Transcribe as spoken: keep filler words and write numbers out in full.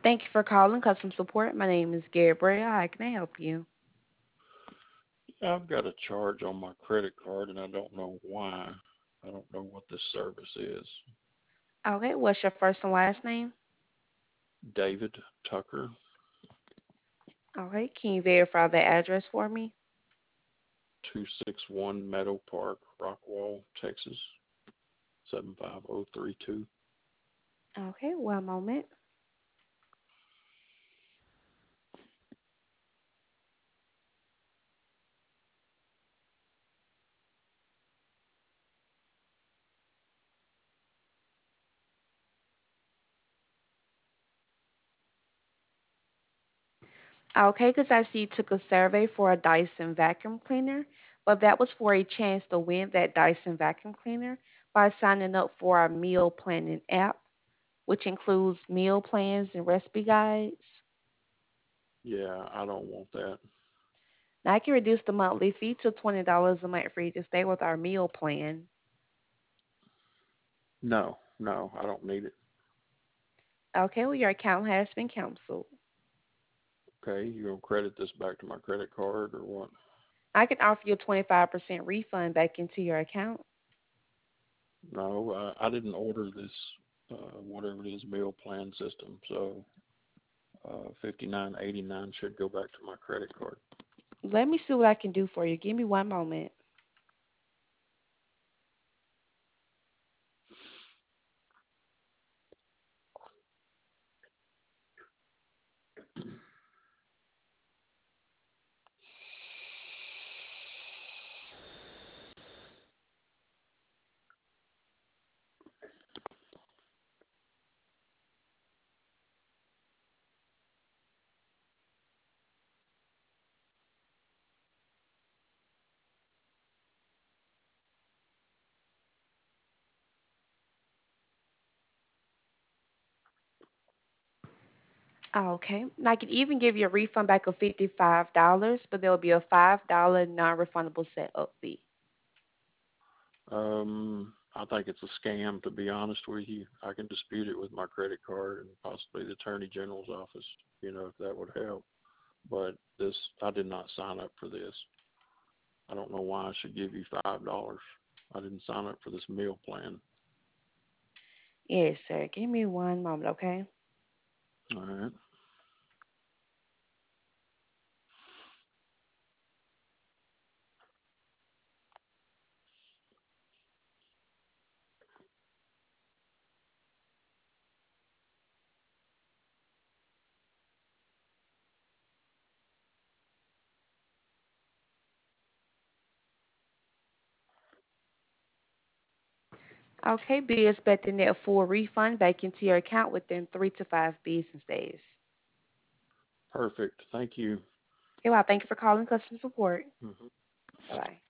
Thank you for calling customer support. My name is Gabrielle. How can I help you? I've got a charge on my credit card and I don't know why. I don't know what this service is. Okay, what's your first and last name? David Tucker, Okay, can you verify the address for me? two six one Meadow Park, Rockwall, Texas, seven five zero three two. Okay, one moment. Okay, because I see you took a survey for a Dyson vacuum cleaner, but that was for a chance to win that Dyson vacuum cleaner by signing up for our meal planning app, which includes meal plans and recipe guides. Yeah, I don't want that. Now I can reduce the monthly fee to twenty dollars a month for you to stay with our meal plan. No, no, I don't need it. Okay, well, your account has been canceled. Okay, you gonna credit this back to my credit card or what? I can offer you a twenty-five percent refund back into your account. No, uh, I didn't order this, uh, whatever it is, meal plan system. So uh, fifty-nine eighty-nine should go back to my credit card. Let me see what I can do for you. Give me one moment. Okay. And I can even give you a refund back of fifty-five dollars but there will be a five dollars non-refundable setup fee. Um, I think it's a scam, to be honest with you. I can dispute it with my credit card and possibly the Attorney General's office, you know, if that would help. But this, I did not sign up for this. I don't know why I should give you five dollars. I didn't sign up for this meal plan. Yes, sir. Give me one moment, okay? All right. Okay, be expecting that full refund back into your account within three to five business days. Perfect. Thank you. Okay, well, thank you for calling customer support. Mhm. Bye-bye.